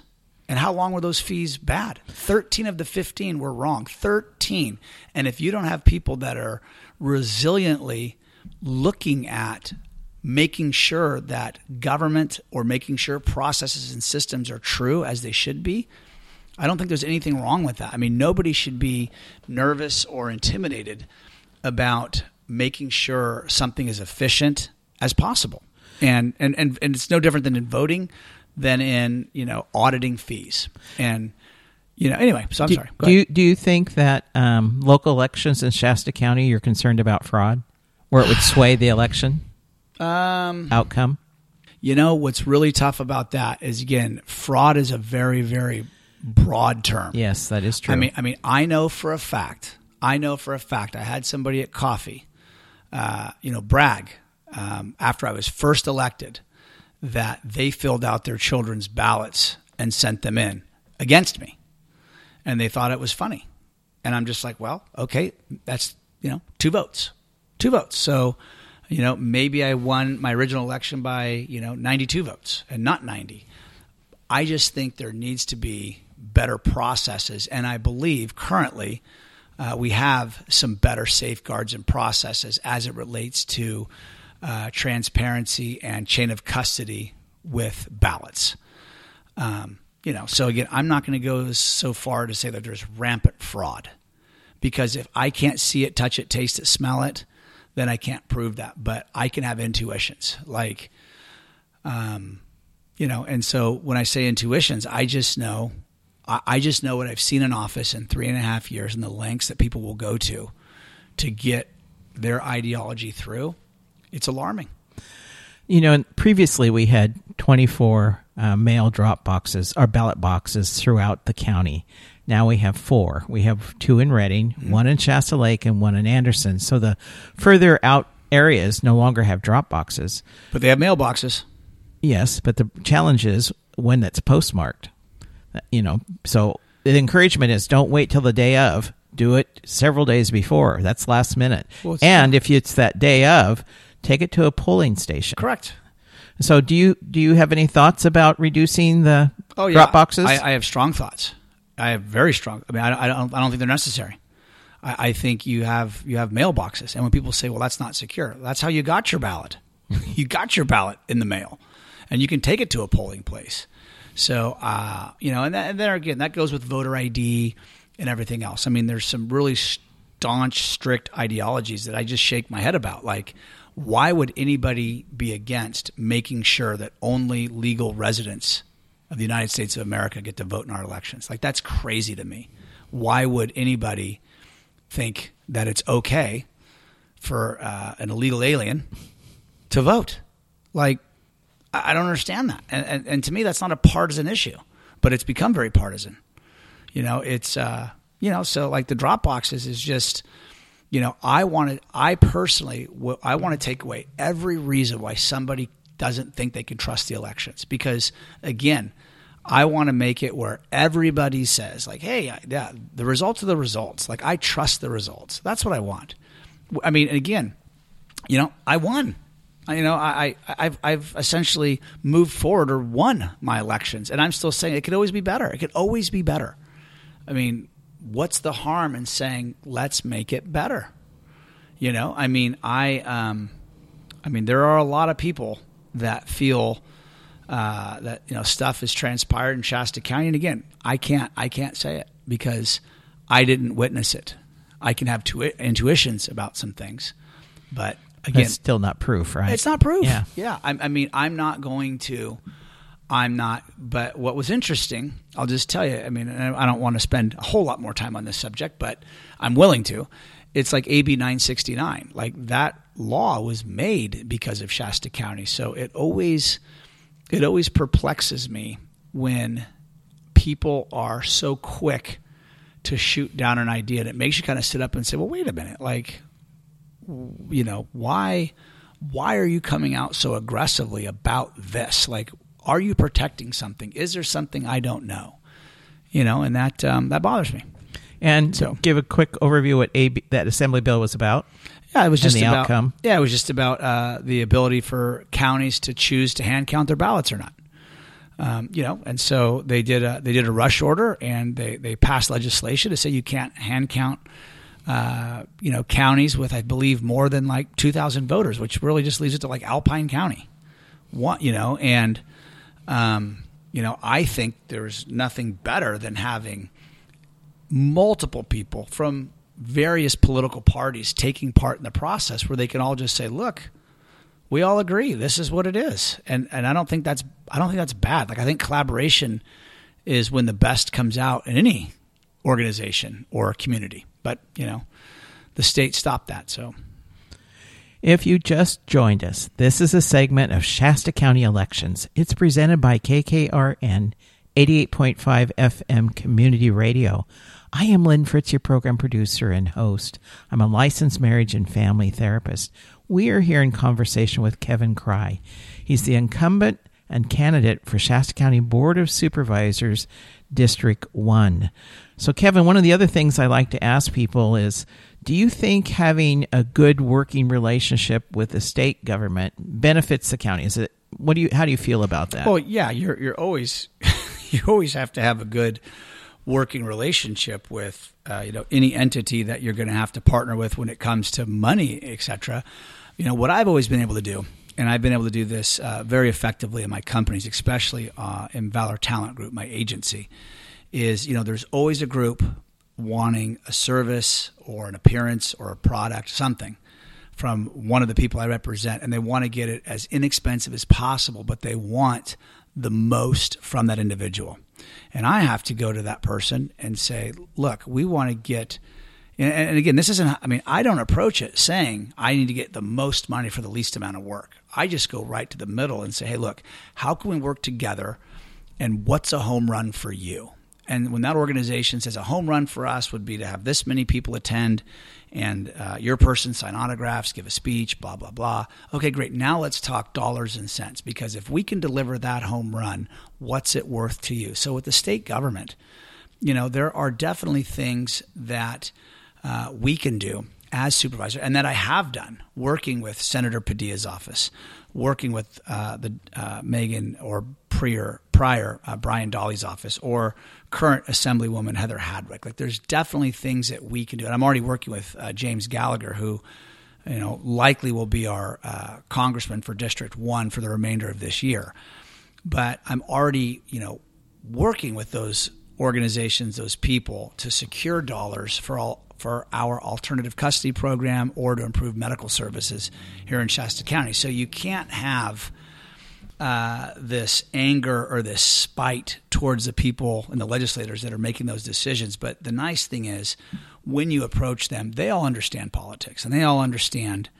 And how long were those fees bad? 13 of the 15 were wrong. 13. And if you don't have people that are resiliently looking at making sure that government or making sure processes and systems are true as they should be, I don't think there's anything wrong with that. I mean, nobody should be nervous or intimidated about making sure something is efficient as possible. And it's no different than in voting than in, auditing fees. And, anyway, so I'm sorry. Do you think that local elections in Shasta County, you're concerned about fraud, where it would sway the election outcome? What's really tough about that is, again, fraud is a very, very broad term. Yes, that is true. I mean, I know for a fact, I had somebody at coffee, brag, after I was first elected, that they filled out their children's ballots and sent them in against me. And they thought it was funny. And I'm just like, well, okay, that's, 2 votes. So, maybe I won my original election by, 92 votes and not 90. I just think there needs to be better processes. And I believe currently we have some better safeguards and processes as it relates to transparency and chain of custody with ballots. So again, I'm not going to go so far to say that there's rampant fraud, because if I can't see it, touch it, taste it, smell it, then I can't prove that. But I can have intuitions, like, and so when I say intuitions, I just know what I've seen in office in 3.5 years and the lengths that people will go to get their ideology through. It's alarming. Previously we had 24 mail drop boxes or ballot boxes throughout the county. Now we have 4. We have 2 in Redding, 1 in Shasta Lake, and 1 in Anderson. So the further out areas no longer have drop boxes. But they have mailboxes. Yes, but the challenge is when that's postmarked. So the encouragement is don't wait till the day of. Do it several days before. That's last minute. Well, and if it's that day of, take it to a polling station. Correct. So do you have any thoughts about reducing the drop boxes? I have strong thoughts. I have very strong. I mean, I don't think they're necessary. I think you have mailboxes, and when people say, "Well, that's not secure," that's how you got your ballot. You got your ballot in the mail, and you can take it to a polling place. So, and then again, that goes with voter ID and everything else. I mean, there's some really staunch, strict ideologies that I just shake my head about. Like, why would anybody be against making sure that only legal residents of the United States of America get to vote in our elections? Like, that's crazy to me. Why would anybody think that it's okay for an illegal alien to vote? Like, I don't understand that. And to me, that's not a partisan issue, but it's become very partisan. So like the drop boxes is just, I personally want to take away every reason why somebody doesn't think they can trust the elections. Because again, I want to make it where everybody says like, hey, yeah, the results are the results. Like, I trust the results. That's what I want. I mean, again, I won. I've essentially moved forward or won my elections, and I'm still saying it could always be better. It could always be better. I mean, what's the harm in saying let's make it better? There are a lot of people that feel that stuff is transpired in Shasta County, and again, I can't say it because I didn't witness it. I can have intuitions about some things, but. Again, it's still not proof, right? It's not proof. Yeah. But what was interesting, I'll just tell you, I don't want to spend a whole lot more time on this subject, but I'm willing to. It's like AB 969. Like, that law was made because of Shasta County. So it always perplexes me when people are so quick to shoot down an idea, and it makes you kind of sit up and say, well, wait a minute, like, why are you coming out so aggressively about this? Like, are you protecting something? Is there something I don't know? And that bothers me. And so, give a quick overview of what that Assembly bill was about. Yeah, it was just about outcome. Yeah, it was just about the ability for counties to choose to hand count their ballots or not. And so they did a rush order, and they passed legislation to say you can't hand count, counties with, I believe, more than like 2,000 voters, which really just leaves it to like Alpine County. I think there's nothing better than having multiple people from various political parties taking part in the process where they can all just say, look, we all agree this is what it is. And I don't think that's bad. Like, I think collaboration is when the best comes out in any organization or community. But, the state stopped that. So if you just joined us, this is a segment of Shasta County Elections. It's presented by KKRN 88.5 FM Community Radio. I am Lynn Fritz, your program producer and host. I'm a licensed marriage and family therapist. We are here in conversation with Kevin Cry. He's the incumbent and candidate for Shasta County Board of Supervisors, District 1. So, Kevin, one of the other things I like to ask people is, do you think having a good working relationship with the state government benefits the county? How do you feel about that? Well, yeah, you're always you always have to have a good working relationship with any entity that you're going to have to partner with when it comes to money, etc. What I've always been able to do, and I've been able to do this very effectively in my companies, especially in Valor Talent Group, my agency, is there's always a group wanting a service or an appearance or a product, something from one of the people I represent, and they want to get it as inexpensive as possible, but they want the most from that individual. And I have to go to that person and say, look, we want to get, and again, this isn't, I don't approach it saying I need to get the most money for the least amount of work. I just go right to the middle and say, hey, look, how can we work together, and what's a home run for you? And when that organization says a home run for us would be to have this many people attend and your person sign autographs, give a speech, blah, blah, blah. Okay, great. Now let's talk dollars and cents, because if we can deliver that home run, what's it worth to you? So with the state government, there are definitely things that we can do as supervisor, and that I have done, working with Senator Padilla's office, working with Megan or Pryor, Brian Dolly's office, or current Assemblywoman Heather Hadwick. Like, there's definitely things that we can do. And I'm already working with James Gallagher, who, likely will be our congressman for District 1 for the remainder of this year. But I'm already, working with those organizations, those people, to secure dollars for our alternative custody program or to improve medical services here in Shasta County. So you can't have this anger or this spite towards the people and the legislators that are making those decisions. But the nice thing is, when you approach them, they all understand politics, and they all understand,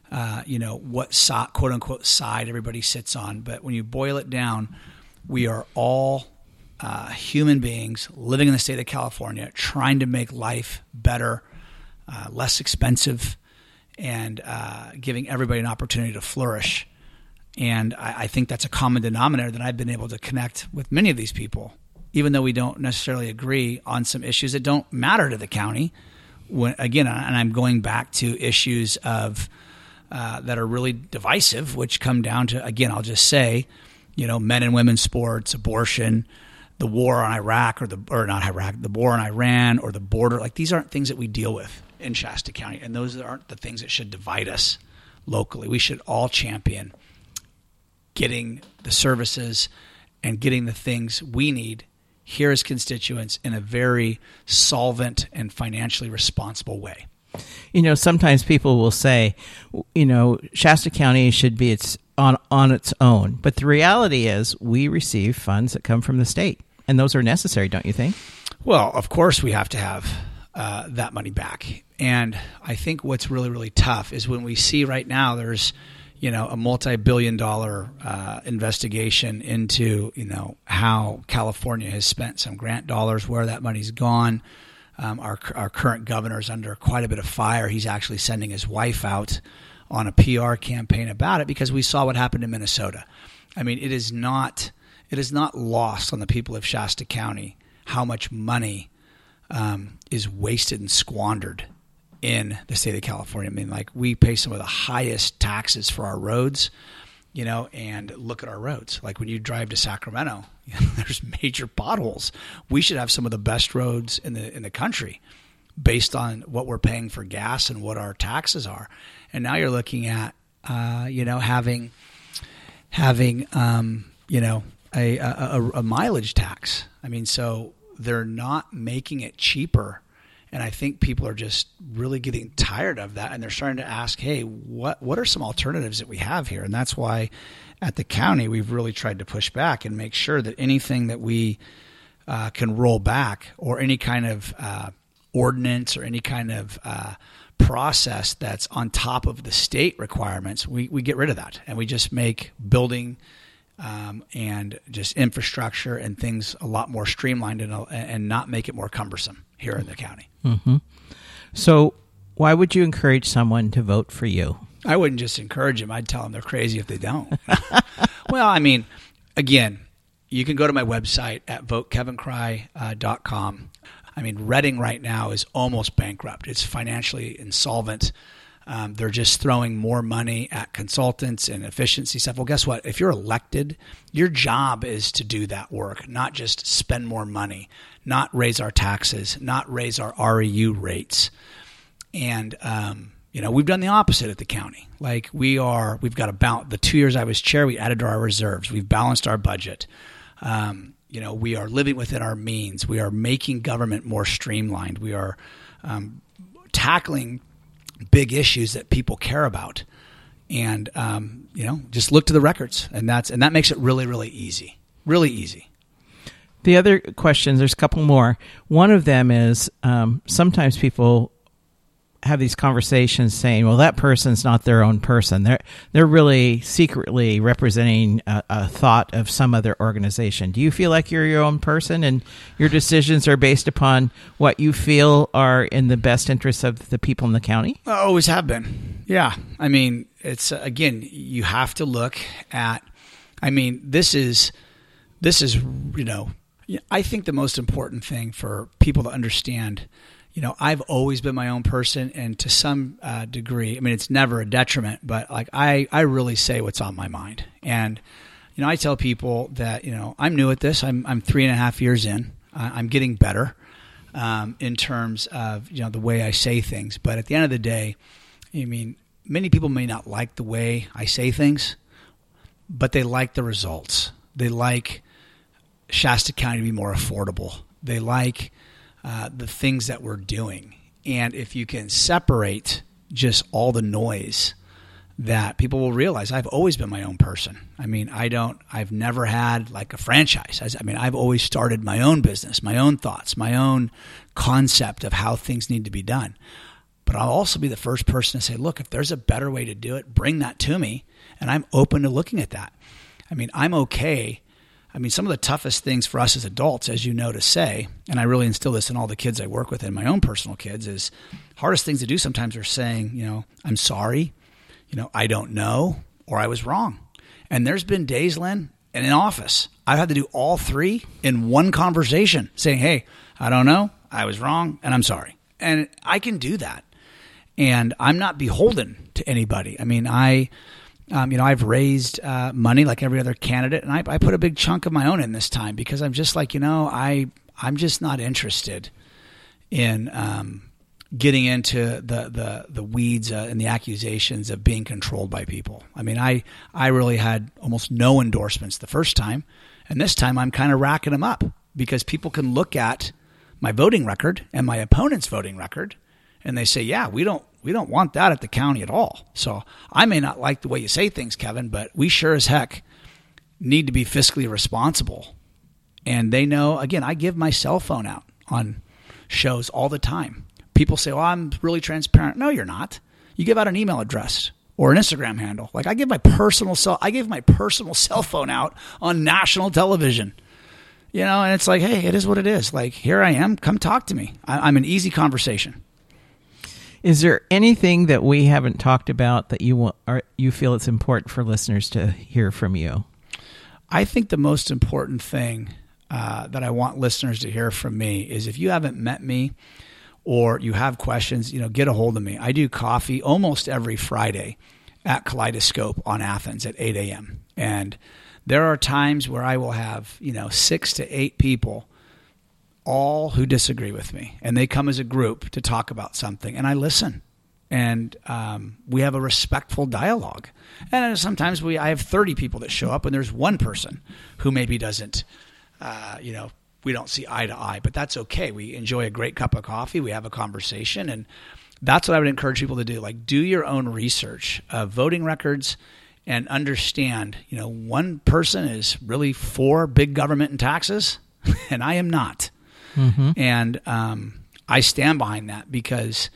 what quote unquote side everybody sits on. But when you boil it down, we are all human beings living in the state of California, trying to make life better, less expensive, and giving everybody an opportunity to flourish. And I think that's a common denominator that I've been able to connect with many of these people, even though we don't necessarily agree on some issues that don't matter to the county. And I'm going back to issues of that are really divisive, which come down to, again, I'll just say, men and women's sports, abortion, the war on Iraq, the war on Iran, or the border. Like, these aren't things that we deal with in Shasta County, and those aren't the things that should divide us locally. We should all champion getting the services and getting the things we need here as constituents in a very solvent and financially responsible way. Sometimes people will say, Shasta County should be on its own. But the reality is, we receive funds that come from the state, and those are necessary, don't you think? Well, of course we have to have that money back. And I think what's really, really tough is when we see right now there's a multi-billion-dollar investigation into, how California has spent some grant dollars, where that money's gone. Our current governor is under quite a bit of fire. He's actually sending his wife out on a PR campaign about it, because we saw what happened in Minnesota. It is not lost on the people of Shasta County how much money is wasted and squandered in the state of California. We pay some of the highest taxes for our roads. and look at our roads. Like when you drive to Sacramento, there's major potholes. We should have some of the best roads in the country based on what we're paying for gas and what our taxes are. And now you're looking at, having a mileage tax. I mean, so they're not making it cheaper. And I think people are just really getting tired of that. And they're starting to ask, hey, what are some alternatives that we have here? And that's why at the county, we've really tried to push back and make sure that anything that we can roll back, or any kind of ordinance or any kind of process that's on top of the state requirements, we get rid of that. And we just make building and just infrastructure and things a lot more streamlined and not make it more cumbersome here in the county. Mm-hmm. So why would you encourage someone to vote for you? I wouldn't just encourage them. I'd tell them they're crazy if they don't. Well, I mean, again, you can go to my website at votekevincry.com. I mean, Reading right now is almost bankrupt. It's financially insolvent. They're just throwing more money at consultants and efficiency stuff. Well, guess what? If you're elected, your job is to do that work, not just spend more money, not raise our taxes, not raise our REU rates. And, we've done the opposite at the county. Like we've got about the 2 years I was chair, we added to our reserves. We've balanced our budget. We are living within our means. We are making government more streamlined. We are tackling big issues that people care about, and just look to the records, and that makes it really, really easy. The other questions, there's a couple more. One of them is sometimes people have these conversations saying, well, that person's not their own person. They're really secretly representing a thought of some other organization. Do you feel like you're your own person and your decisions are based upon what you feel are in the best interests of the people in the county? I always have been. Yeah. I mean, it's, again, you have to look at, this is, I think the most important thing for people to understand, I've always been my own person, and to some degree, it's never a detriment, but like I really say what's on my mind. And, I tell people that, I'm new at this. I'm 3.5 years in. I'm getting better in terms of, the way I say things. But at the end of the day, many people may not like the way I say things, but they like the results. They like Shasta County to be more affordable. They like the things that we're doing. And if you can separate just all the noise, that people will realize I've always been my own person. I've never had like a franchise. I've always started my own business, my own thoughts, my own concept of how things need to be done. But I'll also be the first person to say, look, if there's a better way to do it, bring that to me. And I'm open to looking at that. I'm okay. Some of the toughest things for us as adults, as you know, to say, and I really instill this in all the kids I work with and my own personal kids, is hardest things to do sometimes are saying, I'm sorry, I don't know, or I was wrong. And there's been days, Lynn, and in office, I've had to do all three in one conversation, saying, hey, I don't know, I was wrong, and I'm sorry. And I can do that. And I'm not beholden to anybody. I've raised money like every other candidate, and I put a big chunk of my own in this time because I'm just like, I'm just not interested in getting into the weeds and the accusations of being controlled by people. I really had almost no endorsements the first time, and this time I'm kind of racking them up because people can look at my voting record and my opponent's voting record, and they say, yeah, we don't want that at the county at all. So I may not like the way you say things, Kevin, but we sure as heck need to be fiscally responsible. And they know, again, I give my cell phone out on shows all the time. People say, well, I'm really transparent. No, you're not. You give out an email address or an Instagram handle. Like I gave my personal cell phone out on national television. And it's like, hey, it is what it is. Like, here I am. Come talk to me. I'm an easy conversation. Is there anything that we haven't talked about that you feel it's important for listeners to hear from you? I think the most important thing that I want listeners to hear from me is if you haven't met me or you have questions, get a hold of me. I do coffee almost every Friday at Kaleidoscope on Athens at 8 a.m. And there are times where I will have, 6 to 8 people, all who disagree with me, and they come as a group to talk about something, and I listen. And we have a respectful dialogue. And sometimes I have 30 people that show up, and there's one person who maybe doesn't, we don't see eye to eye, but that's okay. We enjoy a great cup of coffee. We have a conversation, and that's what I would encourage people to do. Like, do your own research of voting records and understand, one person is really for big government and taxes, and I am not. Mm-hmm. And I stand behind that because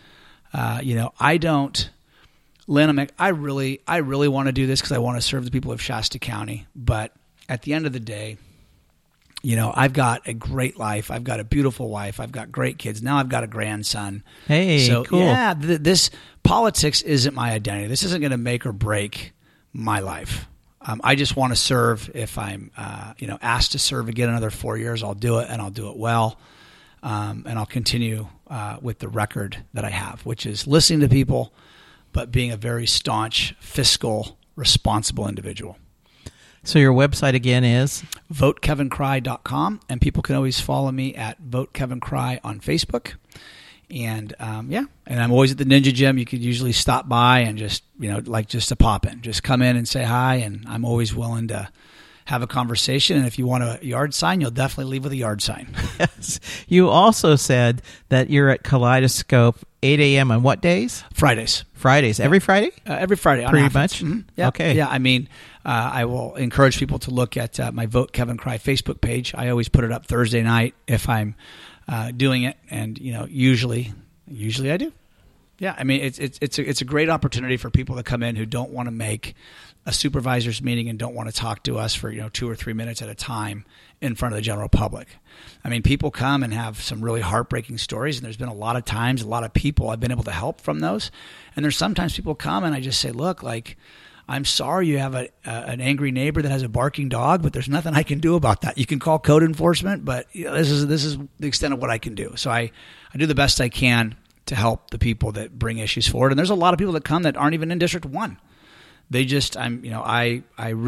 I don't, Lynn, I really want to do this because I want to serve the people of Shasta County. But at the end of the day, I've got a great life. I've got a beautiful wife. I've got great kids. Now I've got a grandson. Hey, so, cool. Yeah, this politics isn't my identity. This isn't going to make or break my life. I just want to serve. If I'm, asked to serve again another 4 years, I'll do it, and I'll do it well. And I'll continue with the record that I have, which is listening to people, but being a very staunch, fiscal, responsible individual. So your website again is? VoteKevinCry.com, and people can always follow me at VoteKevinCry on Facebook. And and I'm always at the Ninja Gym. You could usually stop by and just a pop in. Just come in and say hi, and I'm always willing to have a conversation. And if you want a yard sign, you'll definitely leave with a yard sign. Yes. You also said that you're at Kaleidoscope 8 a.m. on what days? Fridays. Every Friday? Every Friday. Pretty much? Mm-hmm. Yeah. Okay. Yeah, I will encourage people to look at my Vote Kevin Cry Facebook page. I always put it up Thursday night if I'm doing it, and usually I do. Yeah, it's a great opportunity for people to come in who don't want to make a supervisor's meeting and don't want to talk to us for 2 or 3 minutes at a time in front of the general public. People come and have some really heartbreaking stories, and there's been a lot of times, a lot of people I've been able to help from those. And there's sometimes people come and I just say, look, I'm sorry you have an angry neighbor that has a barking dog, but there's nothing I can do about that. You can call code enforcement, but this is the extent of what I can do. So I do the best I can to help the people that bring issues forward. And there's a lot of people that come that aren't even in District 1. They just, I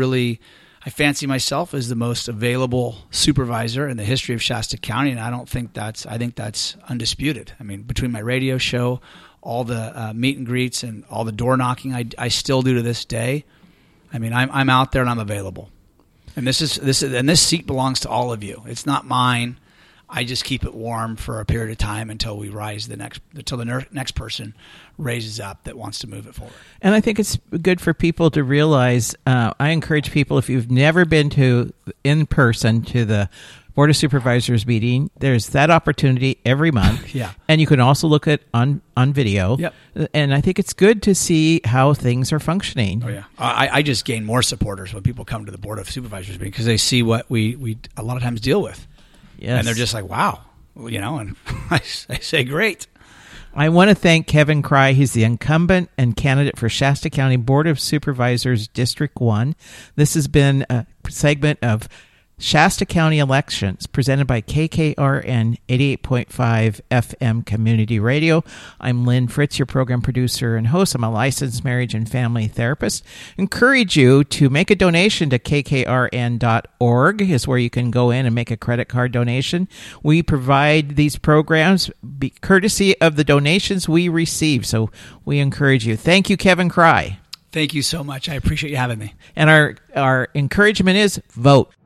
fancy myself as the most available supervisor in the history of Shasta County, and I think that's undisputed. Between my radio show, all the meet and greets, and all the door knocking I still do to this day. I'm out there and I'm available. And this seat belongs to all of you. It's not mine. I just keep it warm for a period of time until the next person raises up that wants to move it forward. And I think it's good for people to realize, I encourage people, if you've never been in person to the Board of Supervisors meeting, there's that opportunity every month. Yeah. And you can also look at on video. Yep. And I think it's good to see how things are functioning. Oh, yeah. I just gain more supporters when people come to the Board of Supervisors meeting because they see what we a lot of times deal with. Yes. And they're just like, wow, and I say, great. I want to thank Kevin Cry. He's the incumbent and candidate for Shasta County Board of Supervisors District 1. This has been a segment of Shasta County Elections presented by KKRN 88.5 FM Community Radio. I'm Lynn Fritz, your program producer and host. I'm a licensed marriage and family therapist. Encourage you to make a donation to kkrn.org is where you can go in and make a credit card donation. We provide these programs courtesy of the donations we receive, so we encourage you. Thank you, Kevin Cry. Thank you so much. I appreciate you having me. And our encouragement is vote.